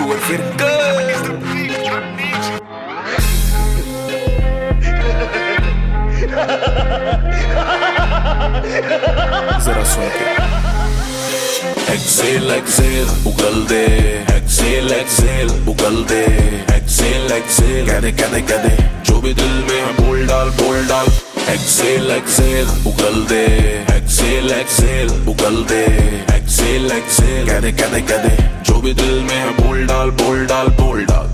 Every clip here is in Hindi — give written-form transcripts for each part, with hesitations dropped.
हुए फिर जरा सुन के एक्सेल एक्सेल उगल दे, एक्सेल एक्सेल उगल दे, एक्सेल एक्सेल कह दे जो भी दिल में है बोल डाल बोल डाल। एक्सेल एक्सेल उगल दे, एक्सेल एक्सेल उगल दे, एक्सेल एक्सेल कह दे जो भी दिल में है बोल डाल बोल डाल बोल डाल।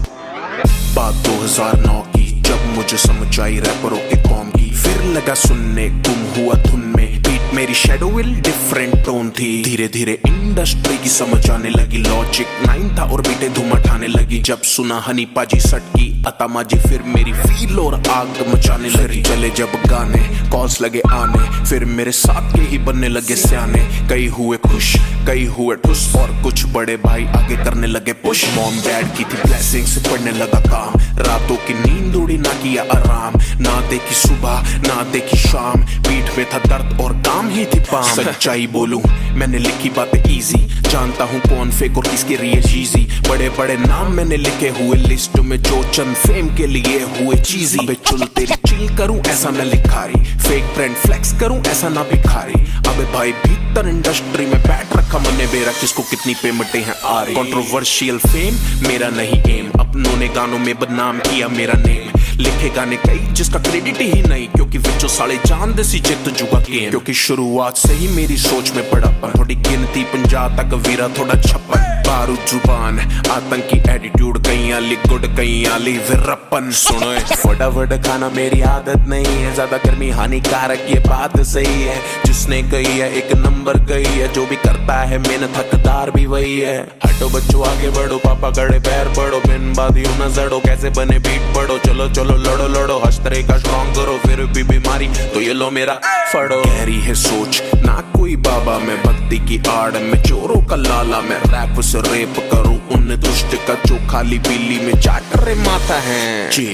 बात 2009 की जब मुझे समझ आई रैपरों की कौम की, फिर लगा सुनने गुम हुआ धुन में बीट मेरी शैडो विल डिफरेंट टोन थी। धीरे धीरे इंडस्ट्री की समझ आने लगी, लॉजिक 9 था और बीटें धूम उठाने लगी। जब सुना हनी पाजी सट की अता माजी, फिर मेरी फील और आग मचाने लगी। चले जब गाने कॉल्स लगे आने, फिर मेरे साथ के ही बनने लगे सियाने। कई हुए खुश कई हुए ठुस और कुछ बड़े भाई आगे करने लगे पुश। मॉम डैड की थी ब्लेसिंग्स, पढ़ने लगा काम, रातों की नींद उड़ी ना किया आराम। ना देखी सुबह ना देखी शाम, पीठ पे था दर्द और काम ही थी पाम। सच्चाई बोलूं मैंने लिखी बातें इजी, जानता हूँ कौन फेक और किसके लिए चीजी। बड़े बड़े नाम मैंने लिखे हुए लिस्ट में, जो चंद फेम के लिए हुए चीजी। अबे चुल तेरी चिल करूं ऐसा मैं लिखारी, फेक ब्रांड फ्लेक्स करूं ऐसा ना भिखारी। अबे भाई भीतर इंडस्ट्री में बैठ रखा मने मेरा, किसको कितनी पेमेंटें हैं आ रही। कंट्रोवर्शियल फेम मेरा नहीं एम, अपनों ने गानों में बदनाम किया मेरा नेम। लिखे गाने कई जिसका क्रेडिट ही नहीं, क्योंकि विचो साले चांद सी चित जुगा गेम। क्योंकि शुरुआत से ही मेरी सोच में बड़ापन, थोड़ी गिनती 50 तक वीरा थोड़ा 56। बारूद जुबान आतंकी एटीट्यूड, कहीं आली गुड कहीं आली वीरप्पन। सुनो फटाफट खाना मेरी आदत नहीं है, ज्यादा गर्मी हानिकारक ये बात सही है। जिसने कही है एक नंबर गई है, जो भी करता है मेहनत हकदार भी वही है। हटो बच्चों आगे बढ़ो, पापा गड़े पैर पड़ो, बिन बादियों न जड़ो, कैसे बने बीट पड़ो। चलो चलो लड़ो लड़ो, हस्तरे का स्ट्रॉन्ग करो, फिर भी बीमारी तो ये लो मेरा फड़ो। गहरी है सोच ना कोई बाबा, मैं भक्ति की आड़ में चोरों का लाला। मैं रैप से रेप करूं उन दुष्ट का जो खाली पीली में चाट रहे माथा है जी।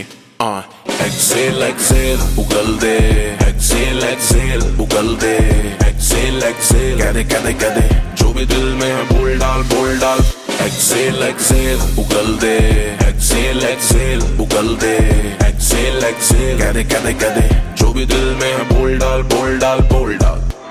एक्सेल एक्सेल उगल दे, एक्सेल एक्सेल उगल दे, एक्सेल एक्सेल कह दे जो भी दिल में है बोल डाल बोल डाल। एक्सेल एक्सेल उगल दे, एक्सेल एक्सेल उगल दे, एक्सेल एक्सेल कह दे जो भी दिल में है बोल डाल बोल डाल बोल डाल।